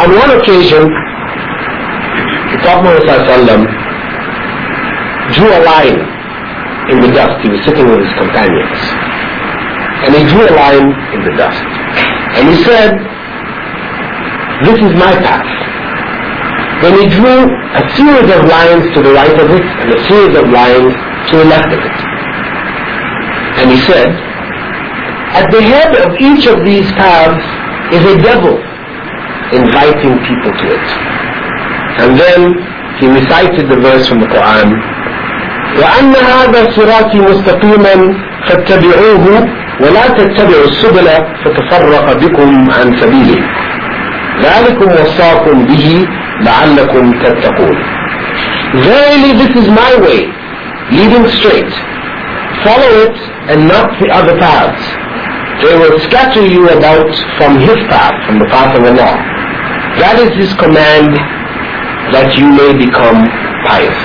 On one occasion, the Prophet ﷺ drew a line in the dust. He was sitting with his companions. And he drew a line in the dust. And he said, "This is my path." Then he drew a series of lines to the right of it and a series of lines to the left of it. And he said, "At the head of each of these paths is a devil inviting people to it." And then he recited the verse from the Quran, وَأَنَّ هَذَا صِرَاطِي مُسْتَقِيمًا فَاتَّبِعُوهُ وَلَا تَتَّبِعُوا السُّبُلَ فَتَفَرَّقَ بِكُمْ عَنْ سَبِيلِهِ ذَلِكُمْ وَصَّاكُمْ بِهِ لَعَلَّكُمْ تَتَّقُونَ. Verily this is my way, leading straight. Follow it and not the other paths. They will scatter you about from his path, from the path of Allah. That is his command, that you may become pious.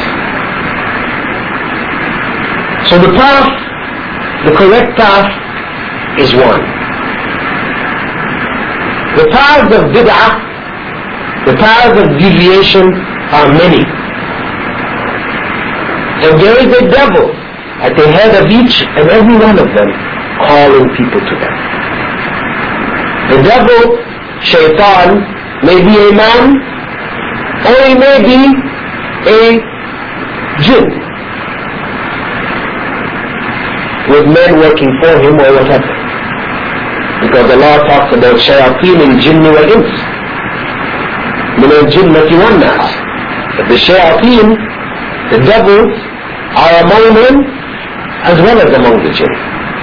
So the path, the correct path, is one. The paths of bid'ah, the paths of deviation are many. And there is a devil at the head of each and every one of them, calling people to them. The devil, shaitan, may be a man, or he may be a jinn, with men working for him or whatever. Because Allah talks about shayateen and jinn wal ins, min al-jinnati wan nas. But the shayateen, the devils, are among them as well as among the jinn.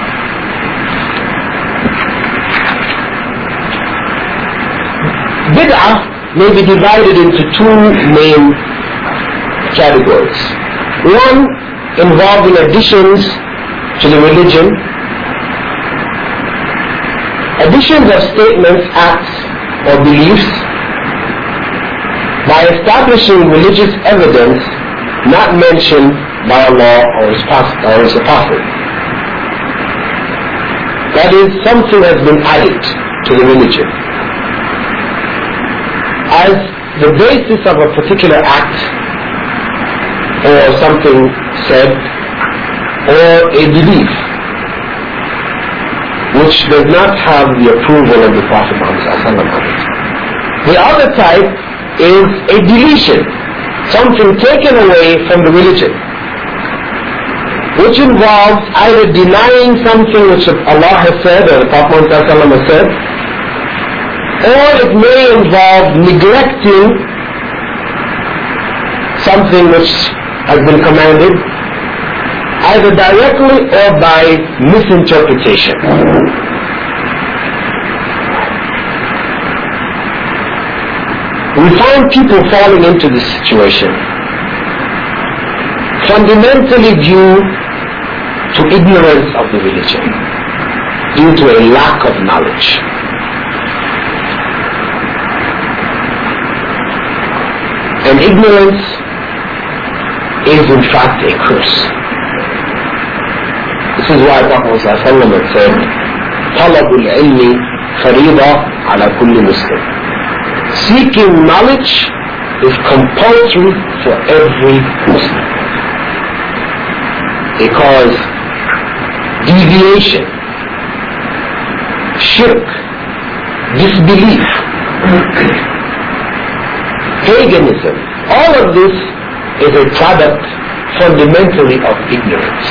Bid'ah may be divided into two main categories. One involving additions to the religion, additions of statements, acts, or beliefs by establishing religious evidence not mentioned by Allah or His Apostle. That is, something has been added to the religion as the basis of a particular act or something said or a belief which does not have the approval of the Prophet Muhammad. The other type is a deletion, something taken away from the religion, which involves either denying something which Allah has said or the Prophet ﷺ has said, or it may involve neglecting something which has been commanded, either directly or by misinterpretation. We find people falling into this situation fundamentally due to ignorance of the religion, due to a lack of knowledge. And ignorance is in fact a curse. This is why Prophet ﷺ said, طَلَبُ الْعِلْمِ فَرِيضَةٌ عَلَى كُلِّ مُسْلِمٍ. Seeking knowledge is compulsory for every Muslim. Because deviation, shirk, disbelief, paganism, all of this is a product fundamentally of ignorance.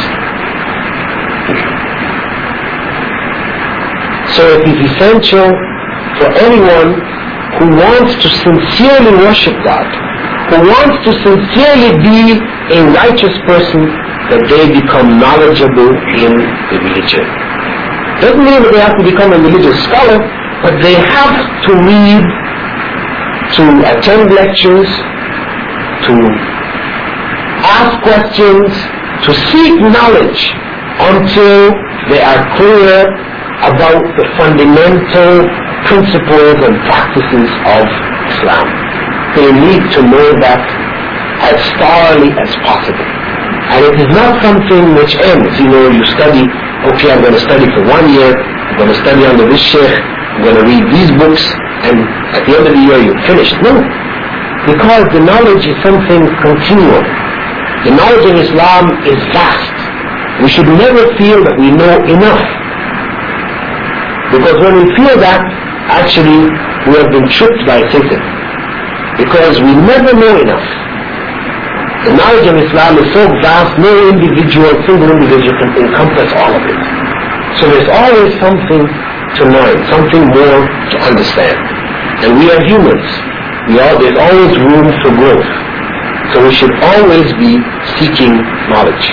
So it is essential for anyone who wants to sincerely worship God, who wants to sincerely be a righteous person, that they become knowledgeable in the religion. Doesn't mean that they have to become a religious scholar, but they have to read, to attend lectures, to ask questions, to seek knowledge until they are clear about the fundamental principles and practices of Islam. They need to know that as thoroughly as possible. And it is not something which ends. You study, okay, I'm going to study for 1 year, I'm going to study under this sheikh, I'm going to read these books and at the end of the year you're finished. No. Because the knowledge is something continual. The knowledge of Islam is vast. We should never feel that we know enough. Because when we feel that, actually we have been tricked by Satan. Because we never know enough. The knowledge of Islam is so vast, no single individual can encompass all of it. So there's always something to learn, something more to understand. And we are humans. There's always room for growth. So we should always be seeking knowledge.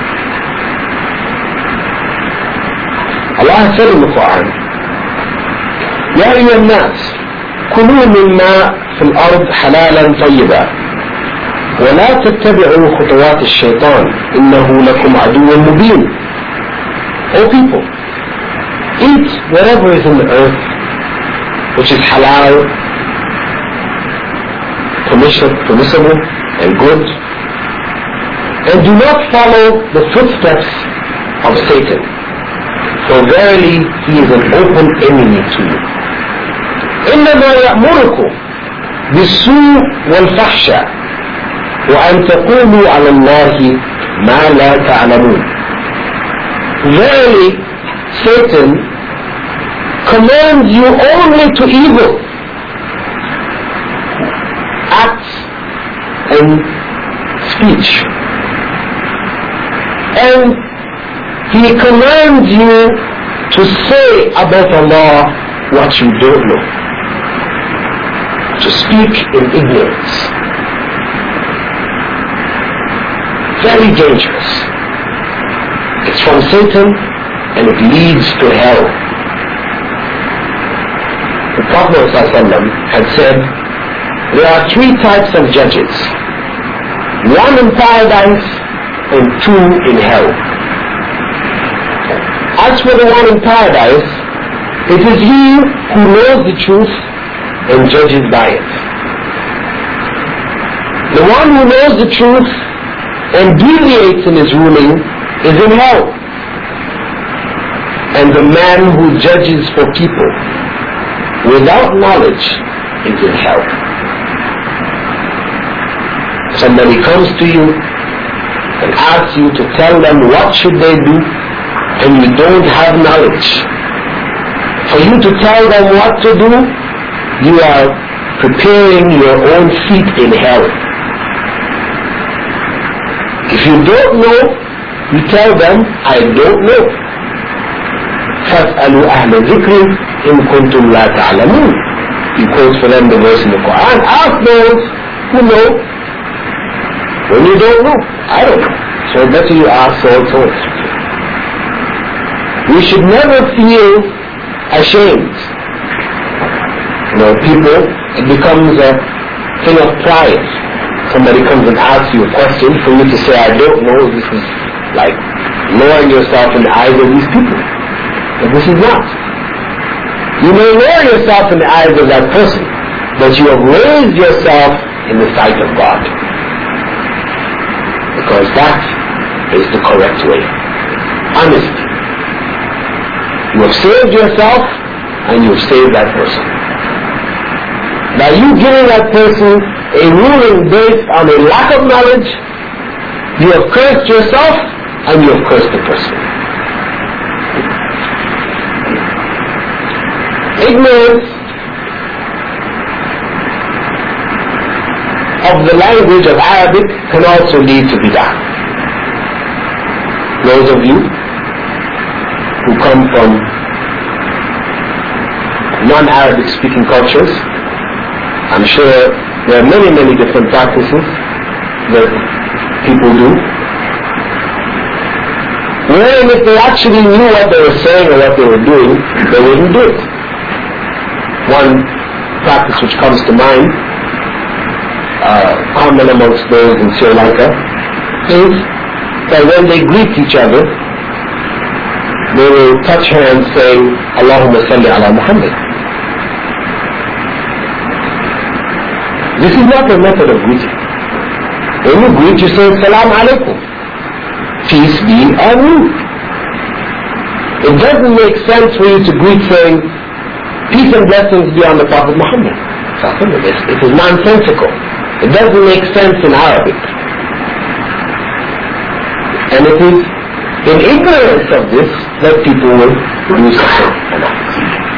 Allah said in the Quran, يا أيها الناس كلوا مما في الأرض حلالا طيبا ولا تتبعوا خطوات الشيطان إنه لكم عدو مبين. O people, eat whatever is in the earth which is halal, permissible and good, and do not follow the footsteps of Satan, for verily he is an open enemy to you. إنما يأمركم بالسوء والفحشاء وأن تقولوا على الله ما لا تعلمون. Verily, Satan commands you only to evil acts and speech, and he commands you to say about Allah what you don't know, to speak in ignorance. Very dangerous. It's from Satan and it leads to hell. The Prophet ﷺ had said there are 3 types of judges, 1 in paradise and 2 in hell. As for the one in paradise, it is he who knows the truth and judges by it. The one who knows the truth and deviates in his ruling is in hell. And the man who judges for people without knowledge is in hell. Somebody comes to you and asks you to tell them what should they do, and you don't have knowledge. For you to tell them what to do, you are preparing your own seat in hell. If you don't know, you tell them, I don't know. فَاسْأَلُوا أَهْلَ ذِكْرٍ إِن كُنتُمْ لَا تَعْلَمُونَ. He quotes for them the verse in the Quran, ask those who know when you don't know. I don't know. So better you ask so. We should never feel ashamed. People, it becomes a thing of pride. Somebody comes and asks you a question, for you to say, I don't know, this is like lowering yourself in the eyes of these people. But this is not. You may lower yourself in the eyes of that person, but you have raised yourself in the sight of God. Because that is the correct way. Honesty. You have saved yourself and you have saved that person. By you giving that person a ruling based on a lack of knowledge, you have cursed yourself and you have cursed the person. Ignorance of the language of Arabic can also lead to bid'ah. Those of you who come from non-Arabic speaking cultures, I'm sure there are many different practices that people do. Wherein if they actually knew what they were saying or what they were doing, they wouldn't do it. One practice which comes to mind, common amongst those in Sri Lanka, is that when they greet each other, they will touch hands saying, Allahumma salli ala Muhammad. This is not a method of greeting. When you greet, you say, Salam alaikum. Peace be on you. It doesn't make sense for you to greet saying, peace and blessings be on the Prophet Muhammad. It is nonsensical. It doesn't make sense in Arabic. And it is in ignorance of this that people will use an act.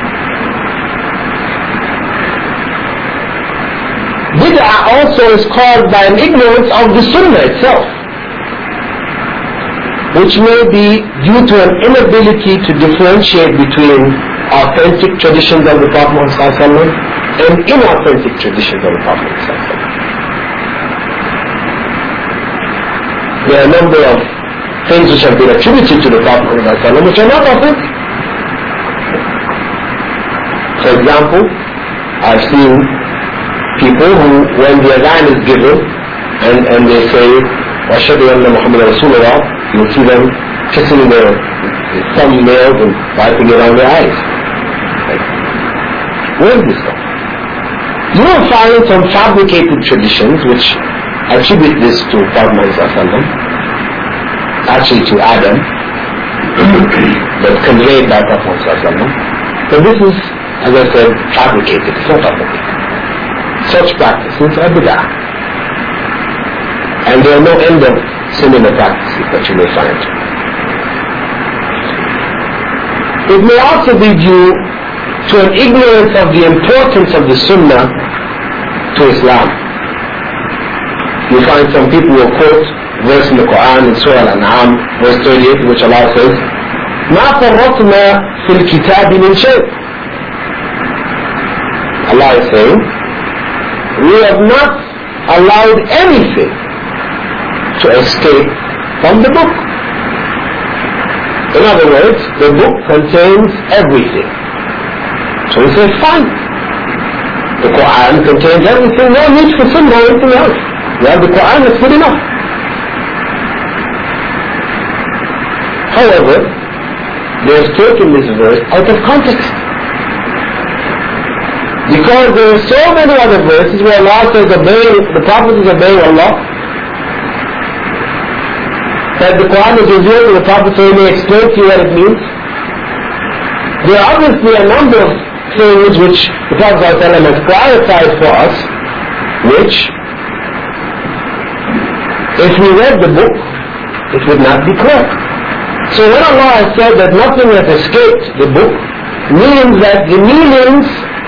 Bid'ah also is caused by an ignorance of the Sunnah itself, which may be due to an inability to differentiate between authentic traditions of the Prophet ﷺ and inauthentic traditions of the Prophet ﷺ. There are a number of things which have been attributed to the Prophet ﷺ which are not authentic. For example, I've seen people who, when the adhan is given and they say Ashhadu anna Muhammadan Rasulullah, you'll see them kissing their thumbnails and wiping it on their eyes. Where is this from? You will find some fabricated traditions which attribute this to Prophet Muhammad, actually to Adam, but conveyed by Prophet Muhammad. So this is, as I said, fabricated. It's not authentic. Such practices are bid'ah. And there are no end of similar practices that you may find. It may also be due to an ignorance of the importance of the Sunnah to Islam. You find some people who quote verse in the Quran in Surah Al-An'am, verse 38, which Allah says, مَا فَرَّطْنَا فِي الْكِتَابِ مِنْ شَيْءٍ. Allah is saying, we have not allowed anything to escape from the book. In other words, the book contains everything. So we say, fine. The Quran contains everything, no need for Sunnah or anything else. We have the Quran, that's good enough. However, they have taken this verse out of context. Because there are so many other verses where Allah says the Prophet is obeying Allah, that the Quran is revealed to the Prophet so he may explain to you what it means. There are obviously a number of things which the Prophet ﷺ has clarified for us, which, if we read the book, it would not be clear. So when Allah has said that nothing has escaped the book, means that the meanings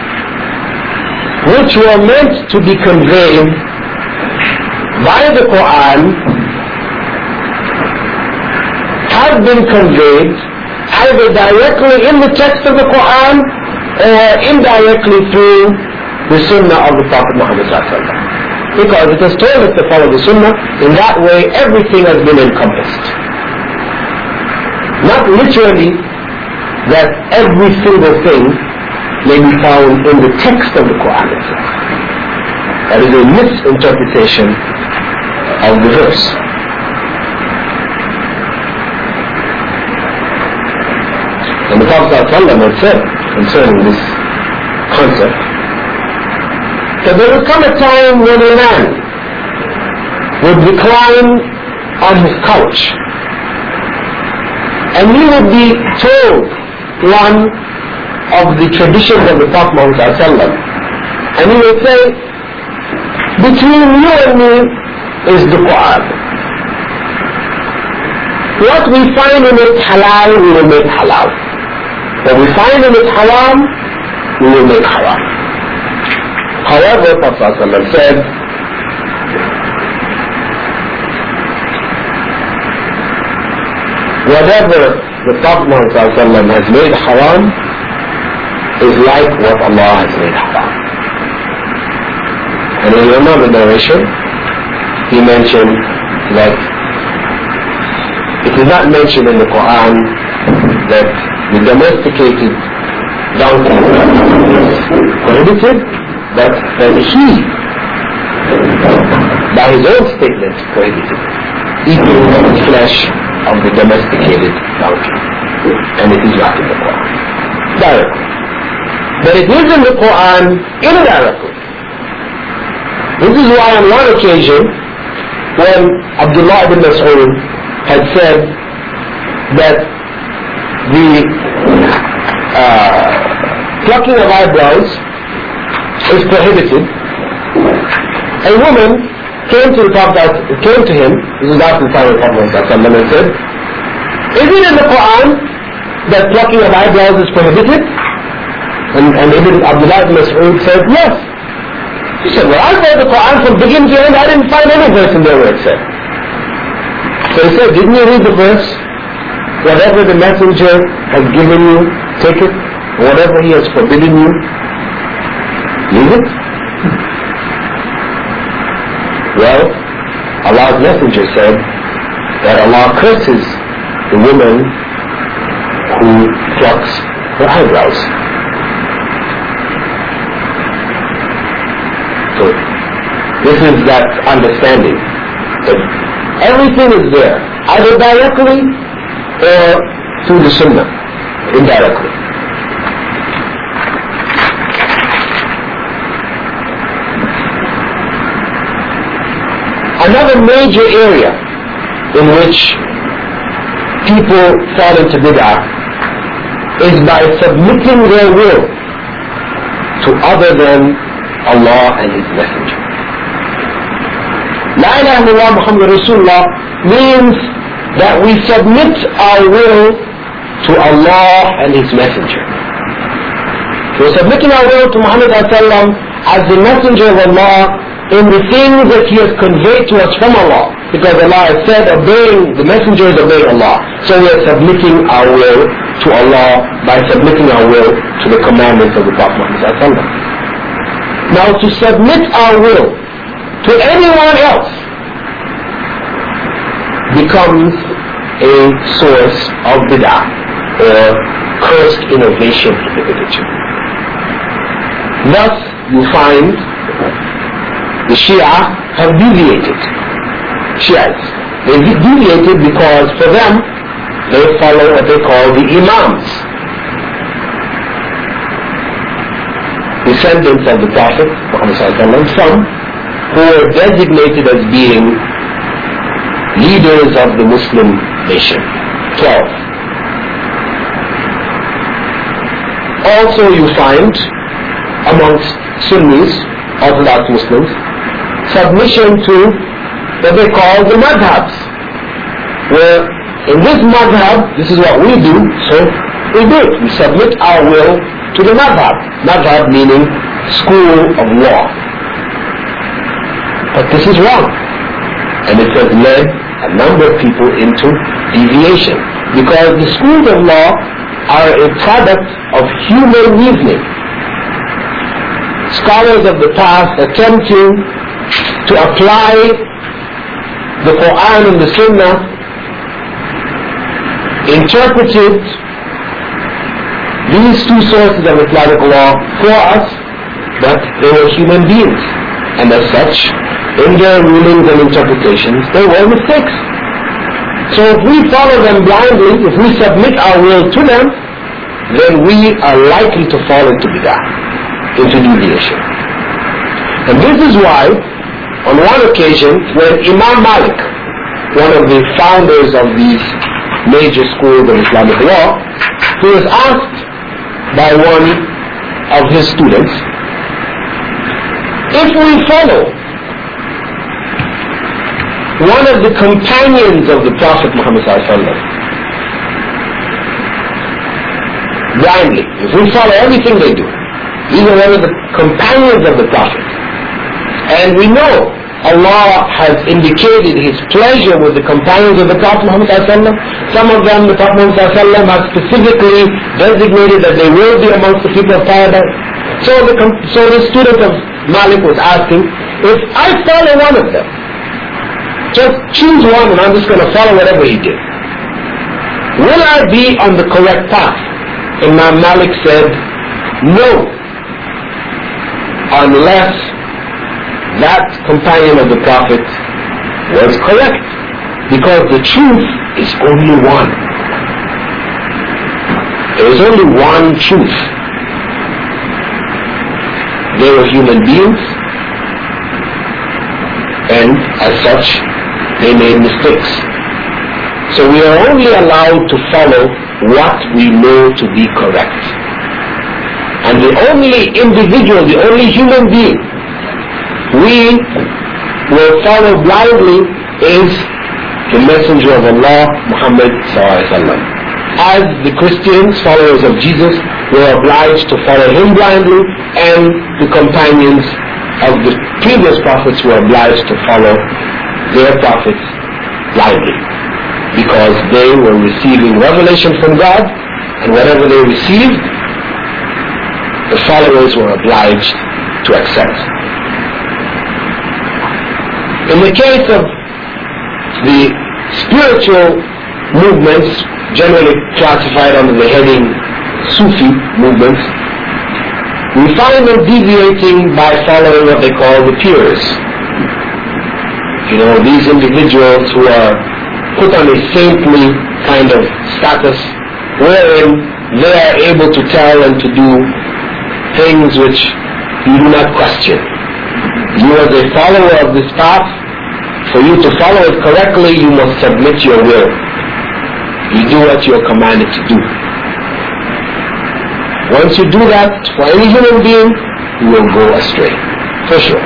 which were meant to be conveyed by the Quran have been conveyed either directly in the text of the Quran or indirectly through the Sunnah of the Prophet Muhammad ﷺ. Because it has told us to follow the Sunnah, in that way everything has been encompassed. Not literally that every single thing may be found in the text of the Quran itself. That is a misinterpretation of the verse. And the Prophet ﷺ had said concerning this concept that there would come a time when a man would recline on his couch and he would be told one of the traditions of the Prophet Muhammad ﷺ, and he would say, between you and me is the Quran. What we find in it halal, we will make halal. What we find in it haram, we will make haram. However, Prophet ﷺ said, whatever the Prophet Muhammad ﷺ has made haram is like what Allah has made haram. And in another narration, he mentioned that it is not mentioned in the Quran that the domesticated donkey is prohibited, but that he, by his own statement, prohibited eating the flesh of the domesticated donkey. And it is not in the Quran directly. But it is in the Quran indirectly. This is why on one occasion, when Abdullah ibn Mas'ud had said that the plucking of eyebrows is prohibited, a woman came to him, this is after the time of the Prophet and said, is it in the Quran that plucking of eyebrows is prohibited? And Ibn Abdullah ibn Mas'ud said, yes. He said, well, I read the Quran from beginning to end, I didn't find any verse in there where it said. So he said, didn't you read the verse? Whatever the messenger has given you, take it. Whatever he has forbidden you, leave it. Well, Allah's messenger said that Allah curses the woman who plucks her eyebrows. So this is that understanding that everything is there, either directly or through the Sunnah, indirectly. Another major area in which people fall into bid'ah is by submitting their will to other than Allah and His Messenger. La ilaha illallah Muhammad Rasulullah means that we submit our will to Allah and His Messenger. We're submitting our will to Muhammad as the Messenger of Allah in the things that He has conveyed to us from Allah. Because Allah has said, obeying the Messenger is obeying Allah. So we are submitting our will to Allah by submitting our will to the commandments of the Prophet Muhammad. Now to submit our will to anyone else becomes a source of bid'ah or cursed innovation in the religion. Thus you find the Shia have deviated. Shiites. They deviated because for them they follow what they call the Imams, descendants of the Prophet Muhammad, some who were designated as being leaders of the Muslim nation. 12. Also you find amongst Sunnis, Orthodox Muslims, submission to what they call the madhabs, where in this madhab, this is what we do, so we do it. We submit our will to the madhab. Madhab meaning school of law. But this is wrong. And it has led a number of people into deviation. Because the schools of law are a product of human reasoning. Scholars of the past attempting to apply the Quran and the Sunnah interpreted these two sources of Islamic law for us, but they were human beings, and as such, in their rulings and interpretations, they were mistakes. So if we follow them blindly, if we submit our will to them, then we are likely to fall into bid'ah, into deviation. And this is why, on one occasion, when Imam Malik, one of the founders of these major schools of Islamic law, he was asked by one of his students, if we follow one of the companions of the Prophet Muhammad blindly, if we follow everything they do, even one of the companions of the Prophet, and we know Allah has indicated His pleasure with the companions of the Prophet Muhammad. Some of them, the Prophet Muhammad has specifically designated that they will be amongst the people of paradise. So the student of Malik was asking, if I follow one of them, just choose one and I'm just going to follow whatever he did, will I be on the correct path? Imam Malik said, no, unless that companion of the Prophet was correct, because the truth is only one. There is only one truth. They were human beings, and as such, they made mistakes. So we are only allowed to follow what we know to be correct. And the only individual, the only human being we will follow blindly is the Messenger of Allah, Muhammad sallallahu alaihi wasallam. As the Christians, followers of Jesus, were obliged to follow him blindly, and the companions of the previous prophets were obliged to follow their prophets blindly, because they were receiving revelation from God, and whatever they received, the followers were obliged to accept. In the case of the spiritual movements, generally classified under the heading Sufi movements, we find them deviating by following what they call the peers. You know, these individuals who are put on a saintly kind of status, wherein they are able to tell and to do things which you do not question. You, as a follower of this path, for you to follow it correctly, you must submit your will. You do what you are commanded to do. Once you do that, for any human being, you will go astray, for sure.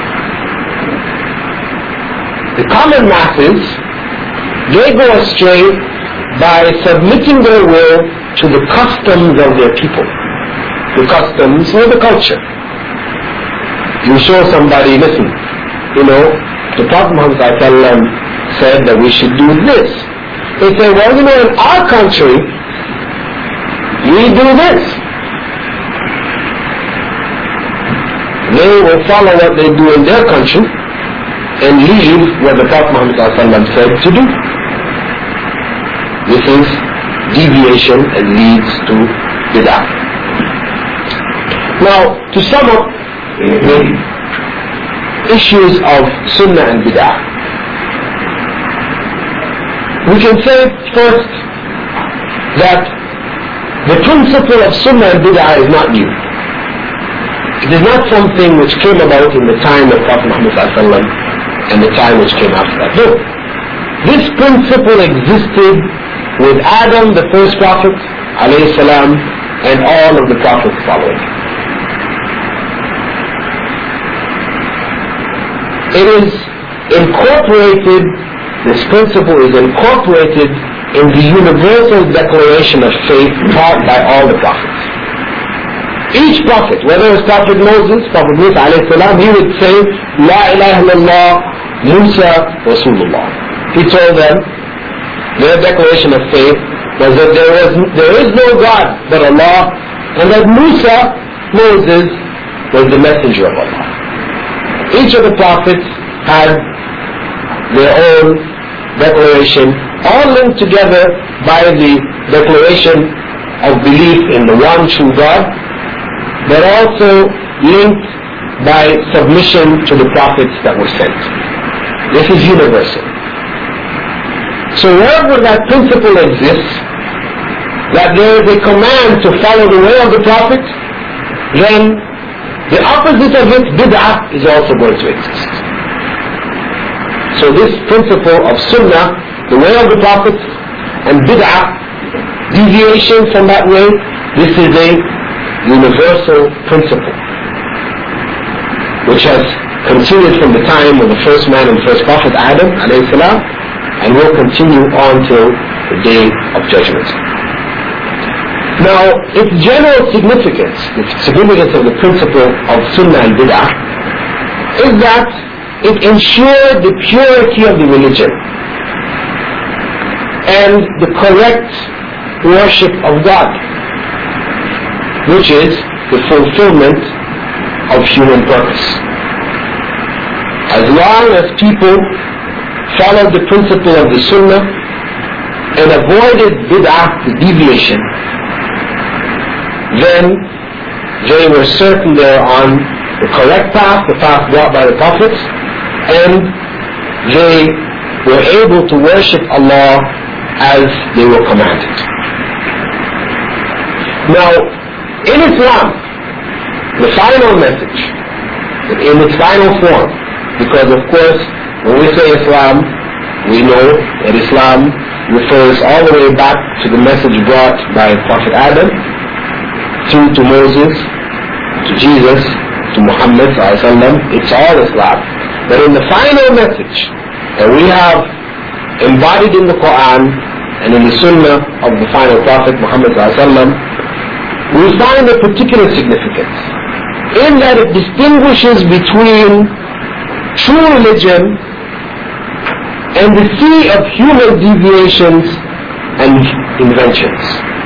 The common masses, they go astray by submitting their will to the customs of their people. The customs or the culture. You show somebody, listen, you know, the Prophet Muhammad said that we should do this. They say, well, you know, in our country, we do this. They will follow what they do in their country and leave what the Prophet Muhammad said to do. This is deviation and leads to bid'ah. Now, to sum up the issues of Sunnah and Bid'ah, we can say first that the principle of Sunnah and Bid'ah is not new. It is not something which came about in the time of Prophet Muhammad and the time which came after that. No. This principle existed with Adam, the first prophet, alayhi salam, and all of the prophets following. It is incorporated, this principle is incorporated in the universal declaration of faith taught by all the prophets. Each prophet, whether it was Prophet Moses, Prophet Musa alayhi salam, he would say, La ilaha illallah, Musa Rasulullah. He told them, their declaration of faith was that there is no God but Allah, and that Moses, was the messenger of Allah. Each of the prophets had their own declaration, all linked together by the declaration of belief in the one true God, but also linked by submission to the prophets that were sent. This is universal. So wherever that principle exists, that there is a command to follow the way of the prophet, then the opposite of it, bid'ah, is also going to exist. So this principle of Sunnah, the way of the prophets, and bid'ah, deviation from that way, this is a universal principle which has continued from the time of the first man and first prophet Adam alayhi salam, and will continue on till the day of judgment. Now, its general significance, the significance of the principle of Sunnah and Bid'ah, is that it ensured the purity of the religion and the correct worship of God, which is the fulfillment of human purpose. As long as people followed the principle of the Sunnah and avoided Bid'ah, the deviation, then they were certain they were on the correct path, the path brought by the prophets, and they were able to worship Allah as they were commanded. Now, in Islam, the final message, in its final form, because of course, when we say Islam, we know that Islam refers all the way back to the message brought by Prophet Adam, through to Moses, to Jesus, to Muhammad ﷺ, it's all Islam. But in the final message that we have embodied in the Quran and in the Sunnah of the final Prophet Muhammad ﷺ, we find a particular significance in that it distinguishes between true religion and the sea of human deviations and inventions.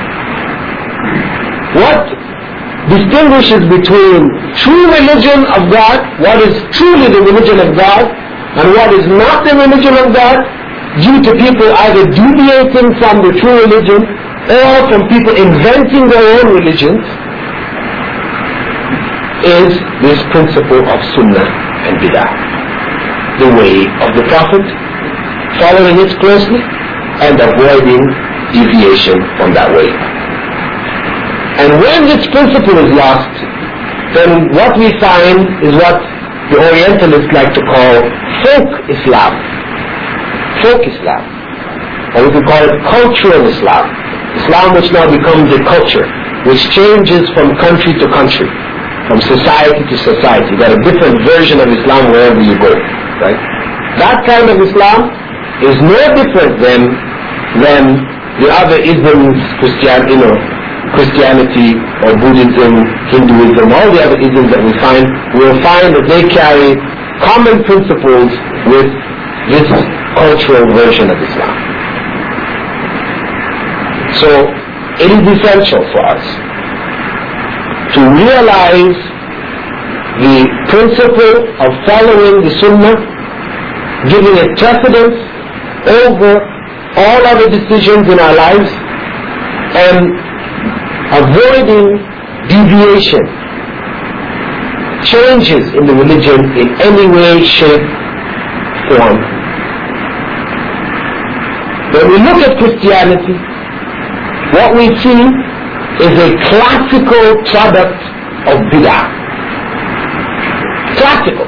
What distinguishes between true religion of God, what is truly the religion of God, and what is not the religion of God, due to people either deviating from the true religion or from people inventing their own religions, is this principle of Sunnah and Bid'ah. The way of the Prophet, following it closely, and avoiding deviation from that way. And when this principle is lost, then what we find is what the Orientalists like to call folk Islam. Folk Islam. Or we could call it cultural Islam. Islam which now becomes a culture, which changes from country to country, from society to society. You got a different version of Islam wherever you go, right? That kind of Islam is no different than the other isms, Christianity or Buddhism, Hinduism, all the other isms that we find. We'll find that they carry common principles with this cultural version of Islam. So it is essential for us to realize the principle of following the Sunnah, giving it precedence over all other decisions in our lives, and avoiding deviation, changes in the religion in any way, shape, form. When we look at Christianity, what we see is a classical product of Bid'ah. Classical.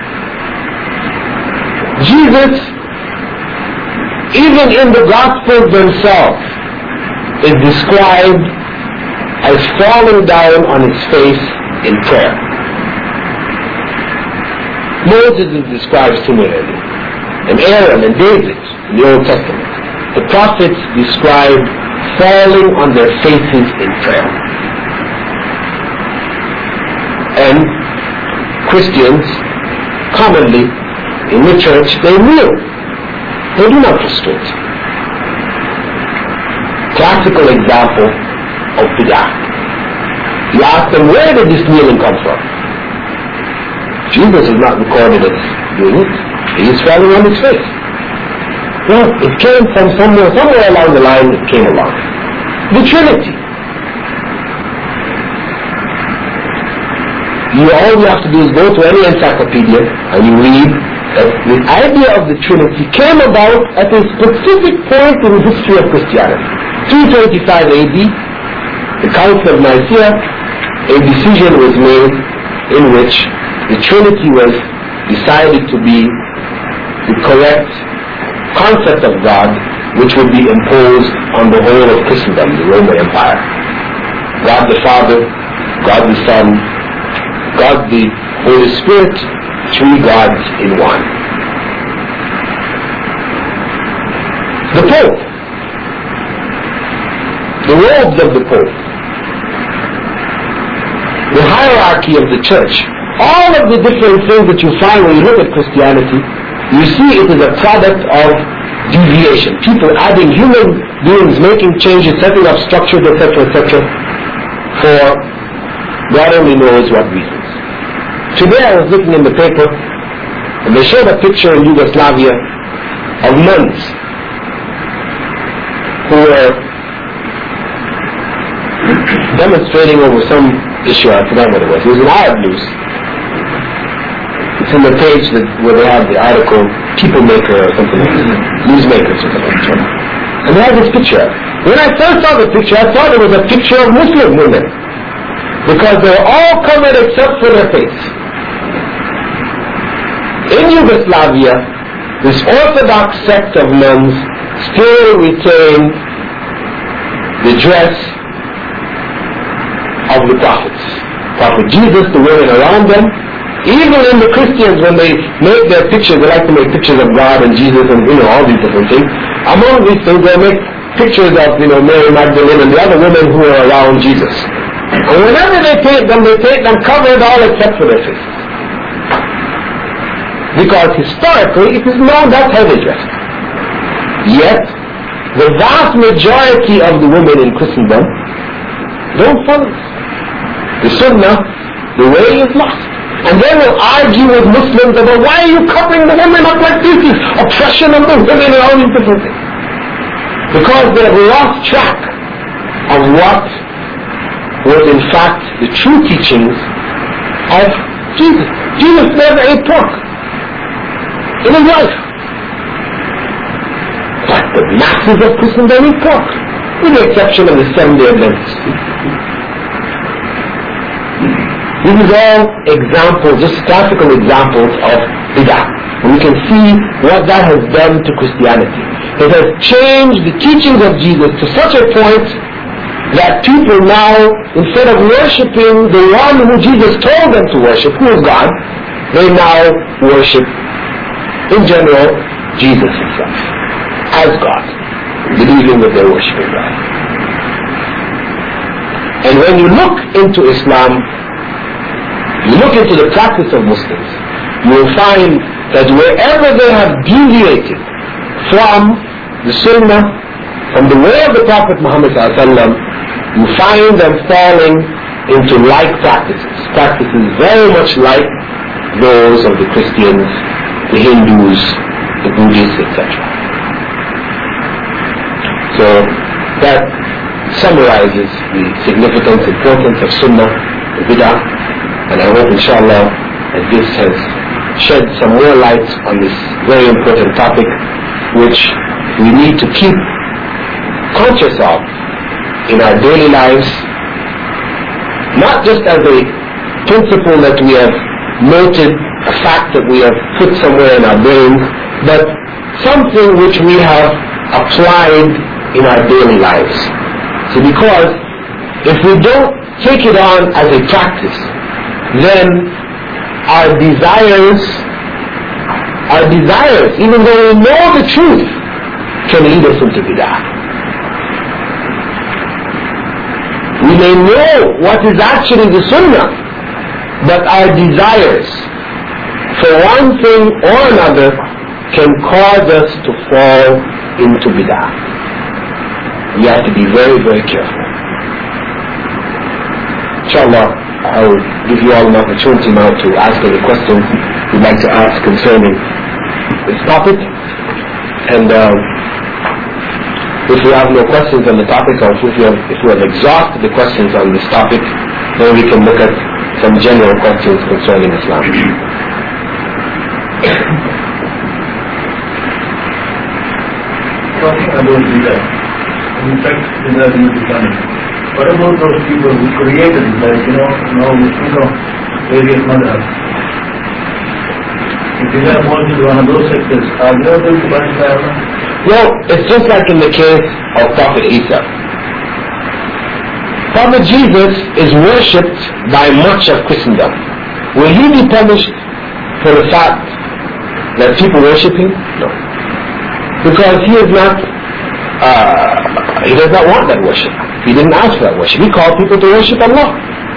Jesus, even in the Gospels themselves, is described as falling down on his face in prayer. Moses is described similarly, and Aaron and David in the Old Testament. The prophets described falling on their faces in prayer. And Christians, commonly in the church, they kneel. They do not prostrate. Classical example of Bid'ah. You ask them, where did this kneeling come from? Jesus is not recorded as doing it. He is falling on his face. No, it came from somewhere along the line it came along. The Trinity. All you have to do is go to any encyclopedia and you read that the idea of the Trinity came about at a specific point in the history of Christianity. 325 AD, the Council of Nicaea, a decision was made in which the Trinity was decided to be the correct concept of God, which would be imposed on the whole of Christendom, the Roman Empire. God the Father, God the Son, God the Holy Spirit, three gods in one. The Pope, the robes of the Pope, the hierarchy of the church, all of the different things that you find when you look at Christianity, you see it is a product of deviation. People adding, human beings making changes, setting up structures, etc., etc., for God only knows what reasons. Today I was looking in the paper, and they showed a picture in Yugoslavia of nuns who were demonstrating over some issue. I forgot what it was. It was in Arab news. It's in the page where they have the article People Maker or something like that. Newsmakers or something like that. And they had this picture. When I first saw the picture, I thought it was a picture of Muslim women, because they were all covered except for their face. In Yugoslavia, this Orthodox sect of nuns still retain the dress of the prophets, Prophet Jesus, the women around them. Even in the Christians, when they make their pictures, they like to make pictures of God and Jesus and all these different things. Among these things, they make pictures of Mary Magdalene and the other women who are around Jesus. And whenever they paint them covered all except for their faces. Because historically, it is known that's how they dressed. Yet, the vast majority of the women in Christendom don't follow this. The Sunnah, the way is lost. And they will argue with Muslims about why are you covering the women up like this? Oppression of the women and all these different things. Because they have lost track of what was in fact the true teachings of Jesus. Jesus never ate pork in his life. But the masses of Christendom eat pork, with the exception of the Seventh-day Adventists. These are all examples, just classical examples of bid'ah. We can see what that has done to Christianity. It has changed the teachings of Jesus to such a point that people now, instead of worshipping the one who Jesus told them to worship, who is God, they now worship, in general, Jesus himself, as God, believing that they're worshipping God. And when you look into Islam, you look into the practice of Muslims, you will find that wherever they have deviated from the Sunnah, from the way of the Prophet Muhammad ﷺ, you find them falling into like practices very much like those of the Christians, the Hindus, the Buddhists, etc. So that summarizes the significance, importance of Sunnah, the Bid'ah. And I hope, inshallah, that this has shed some more light on this very important topic, which we need to keep conscious of in our daily lives, not just as a principle that we have noted, a fact that we have put somewhere in our brains, but something which we have applied in our daily lives. So because if we don't take it on as a practice, then our desires, even though we know the truth, can lead us into bid'ah. We may know what is actually the Sunnah, but our desires, for one thing or another, can cause us to fall into bid'ah. We have to be very, very careful. Inshallah, I will give you all an opportunity now to ask any questions you'd like to ask concerning this topic. And if you have no questions on the topic, or if you have exhausted the questions on this topic, then we can look at some general questions concerning Islam. Talking about bid'ah, in fact, bid'ah is becoming. What about those people who created it, like, now we think of various madhabs. If you have wanted one of those sectors, are they able to punish Allah? Well, it's just like in the case of Prophet Isa. Prophet Jesus is worshipped by much of Christendom. Will he be punished for the fact that people worship him? No. Because he is not, he does not want that worship. He didn't ask for that worship. He called people to worship Allah.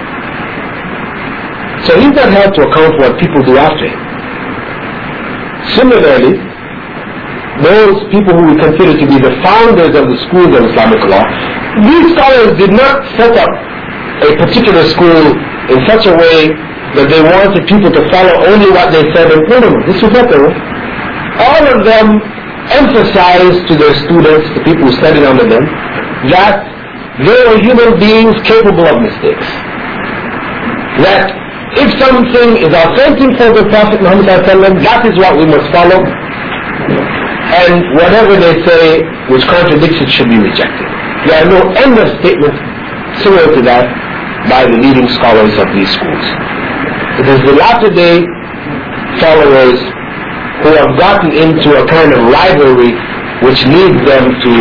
So he's not held to account for what people do after him. Similarly, those people who we consider to be the founders of the schools of Islamic law, these scholars did not set up a particular school in such a way that they wanted people to follow only what they said. And no, this was not their way. All of them emphasized to their students, the people who studied under them, that they were human beings capable of mistakes. That if something is authentic from the Prophet Muhammad ﷺ, that is what we must follow. And whatever they say which contradicts it should be rejected. There are no end of statements similar to that by the leading scholars of these schools. It is the latter day followers who have gotten into a kind of rivalry which leads them to,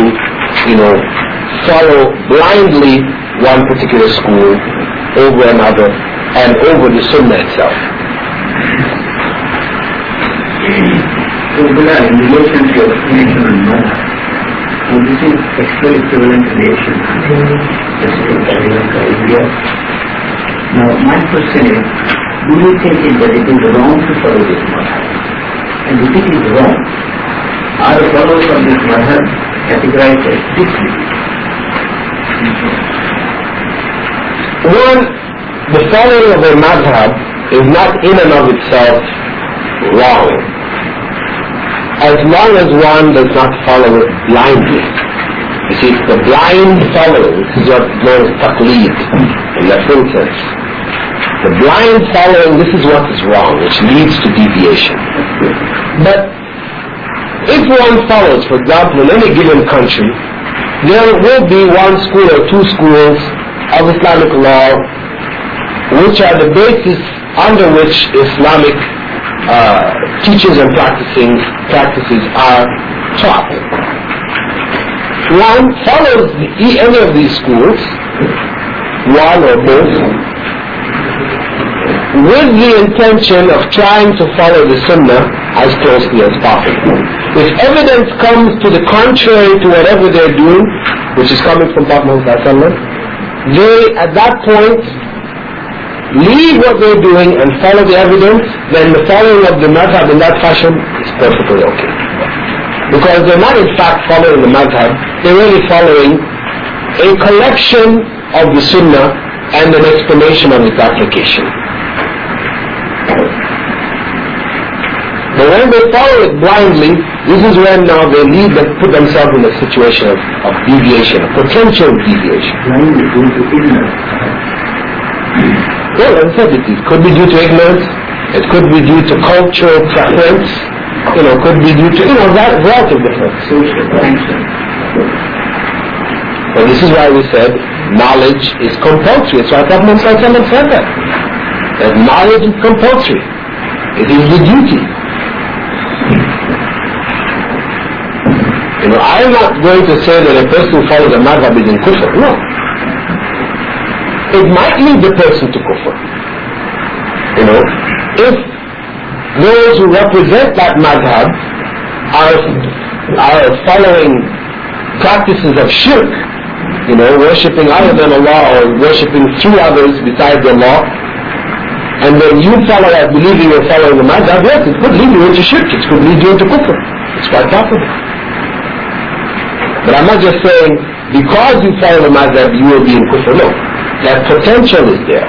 follow blindly one particular school over another, and over the Sunnah itself. So, Bilal, in relation to your explanation on Madhab, so this is actually equivalent to the Asian specific Sri Lanka, India. Now, my question is, do you think that it is wrong to follow this Madhab? And if it is wrong, are the followers of this Madhab categorized as disbelievers? One, the following of a madhab is not in and of itself wrong, as long as one does not follow it blindly. You see, the blind following, this is what is known as taqleed in the full sense. The blind following, this is what is wrong, which leads to deviation. But if one follows, for example, in any given country, there will be one school or two schools of Islamic law which are the basis under which Islamic teachings and practices are taught. One follows any of these schools, one or both, with the intention of trying to follow the Sunnah as closely as possible. If evidence comes to the contrary to whatever they're doing, which is coming from Prophet Muhammad, they at that point leave what they're doing and follow the evidence, then the following of the madhab in that fashion is perfectly okay. Because they're not in fact following the madhab, they're really following a collection of the Sunnah and an explanation of its application. But when they follow it blindly, this is when now they put themselves in a situation of deviation, of potential deviation. Blindly due to ignorance. Well, as I said, it could be due to ignorance, it could be due to cultural preference, could be due to, that variety of different Social function. Well, this is why we said knowledge is compulsory. That's why Prophet Muhammad said that knowledge is compulsory. It is the duty. I am not going to say that a person who follows a madhab is in kufr. No. It might lead the person to kufr. If those who represent that madhab are following practices of shirk, worshipping other than Allah or worshipping through others besides Allah, and then you follow that believing you're following the madhab, yes, it could lead you into shirk, it could lead you into kufr. It's quite possible. But I'm not just saying, because you follow the madhab, you will be in kufr. No. That potential is there.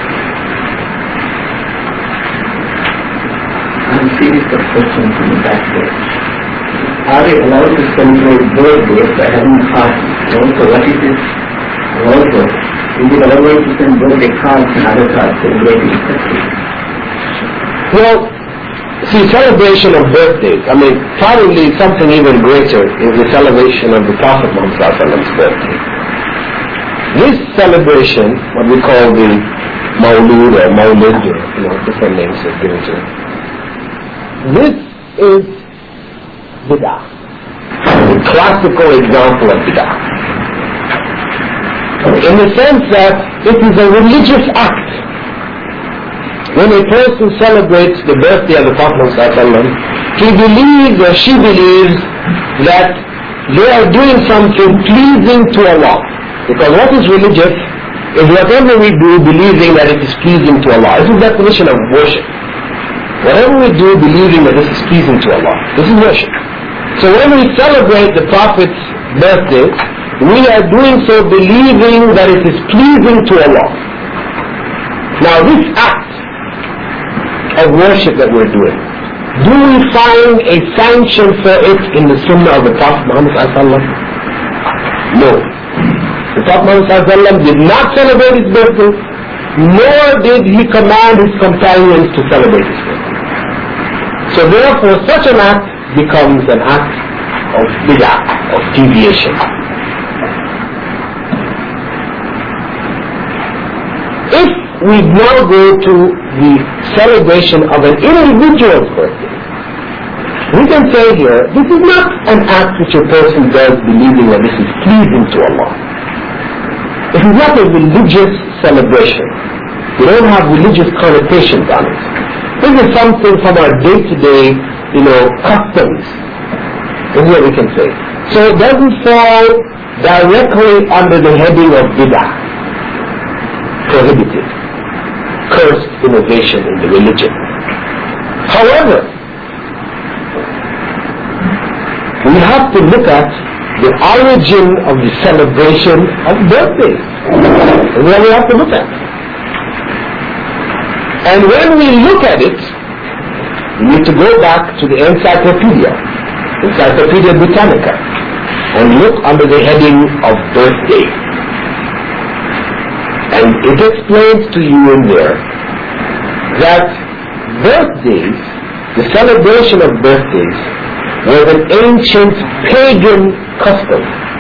I'm series of questions from the back there. Are we allowed to celebrate birthdays by having a party? Also, what is this? Also, is it allowed to send birthday cards and other cards celebrating the festival? Well, see, celebration of birthdays, probably something even greater is the celebration of the Prophet Muhammad's birthday. This celebration, what we call the Mawlud or Mawlid, different names are given to it. This is bid'ah, a classical example of bid'ah. In the sense that it is a religious act. When a person celebrates the birthday of the Prophet ﷺ, he believes or she believes that they are doing something pleasing to Allah. Because what is religious is whatever we do believing that it is pleasing to Allah. This is the definition of worship. Whatever we do believing that this is pleasing to Allah. This is worship. So when we celebrate the Prophet's birthday, we are doing so believing that it is pleasing to Allah. Now this act of worship that we're doing, do we find a sanction for it in the Sunnah of the Prophet Muhammad ﷺ? No. The Prophet Muhammad ﷺ did not celebrate his birthday, nor did he command his companions to celebrate his birthday. So therefore such an act becomes an act of bid'ah, of deviation. If we now go to the celebration of an individual's birthday, we can say here, this is not an act which a person does believing that this is pleasing to Allah. It is not a religious celebration. We don't have religious connotations on it. This is something from our day-to-day, customs. Is what we can say. So it doesn't fall directly under the heading of bid'ah, prohibited, cursed innovation in the religion. However, we have to look at the origin of the celebration of birthdays. That's what we have to look at. And when we look at it, we need to go back to the Encyclopedia Britannica, and look under the heading of birthday. And it explains to you in there that birthdays, the celebration of birthdays, was an ancient pagan custom.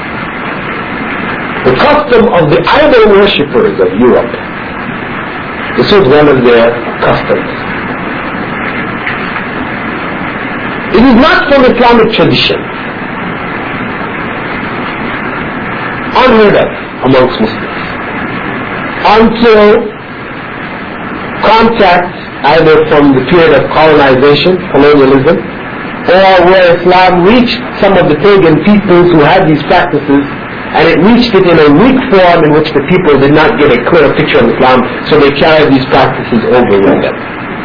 The custom of the idol worshippers of Europe. This was one of their customs. It is not from Islamic tradition. Unheard of amongst Muslims. Until contact either from the period of colonialism, or where Islam reached some of the pagan peoples who had these practices, and it reached it in a weak form in which the people did not get a clear picture of Islam, so they carried these practices over with them.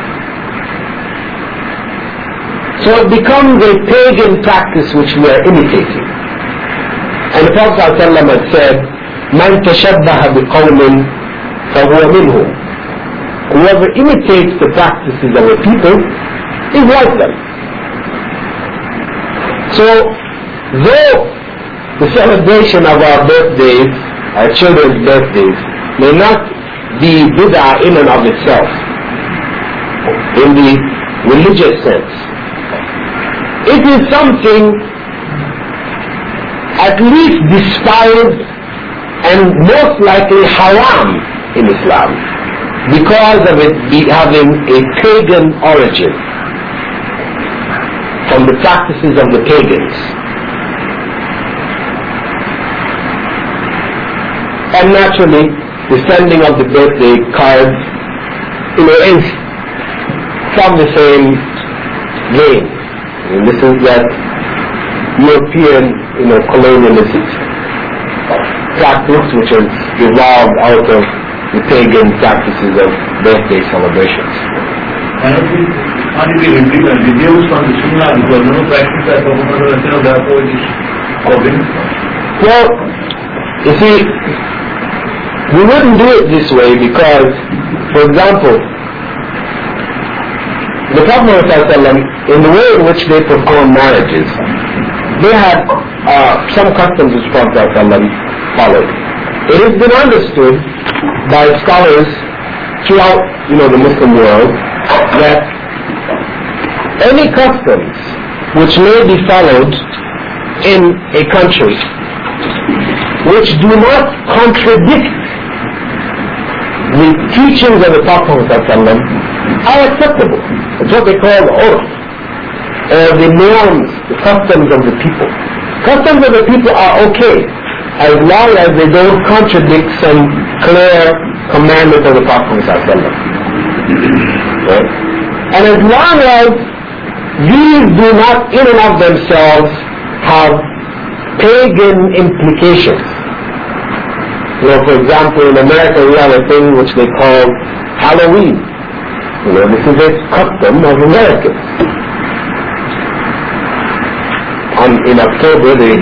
So it becomes a pagan practice which we are imitating. And the Prophet ﷺ had said, "Man tashabbaha biqawmin fahuwa minhum." Whoever imitates the practices of a people is like them. So, though the celebration of our birthdays, our children's birthdays, may not be bid'ah in and of itself, in the religious sense, it is something at least despised and most likely haram in Islam, because of it having a pagan origin, from the practices of the pagans. And naturally, the sending of the birthday cards, is from the same vein. And this is that European, colonialist practice which has evolved out of the pagan practices of birthday celebrations. Can't it be reduced from the Sunnah because no practice as of Muhammad, therefore it is forbidden? Well, you see, we wouldn't do it this way because, for example, the Prophet ﷺ, in the way in which they perform marriages, they had some customs which Prophet ﷺ followed. It has been understood by scholars throughout, the Muslim world that any customs which may be followed in a country which do not contradict the teachings of the Prophet ﷺ are acceptable. It's what they call the urf, or the norms, the customs of the people. Customs of the people are okay as long as they don't contradict some clear commandment of the Prophet ﷺ. Right? And as long as these do not in and of themselves have pagan implications. For example, in America we have a thing which they call Halloween. This is a custom of Americans. In October they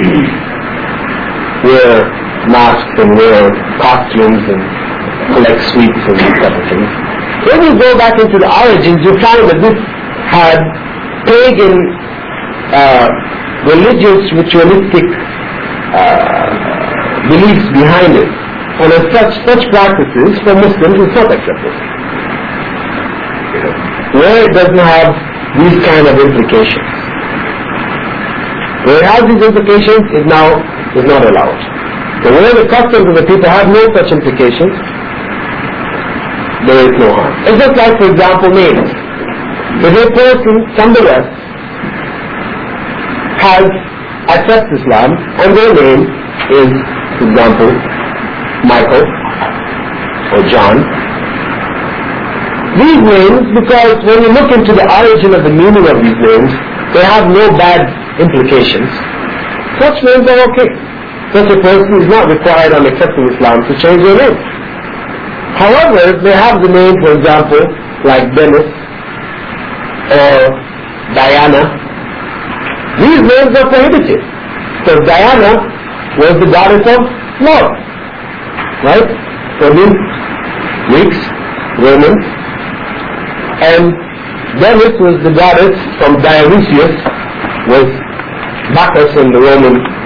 wear masks and wear costumes and collect sweets and these type of things. When you go back into the origins, you find that this had pagan, religious, ritualistic beliefs behind it. And as such practices for Muslims is not acceptable. Where it doesn't have these kind of implications. Where it has these implications, it now is not allowed. So where the customs of the people have no such implications, there is no harm. It's just like, for example, names. If a person from the West accepts Islam and their name is, for example, Michael or John, these names, because when you look into the origin of the meaning of these names, they have no bad implications. Such names are okay. Such a person is not required on accepting Islam to change their name. However, they have the name, for example, like Dennis or Diana. These names are prohibited, because Diana was the goddess of love, right? For the Greeks, Romans, and Dennis was the goddess from Dionysius, was Bacchus in the Roman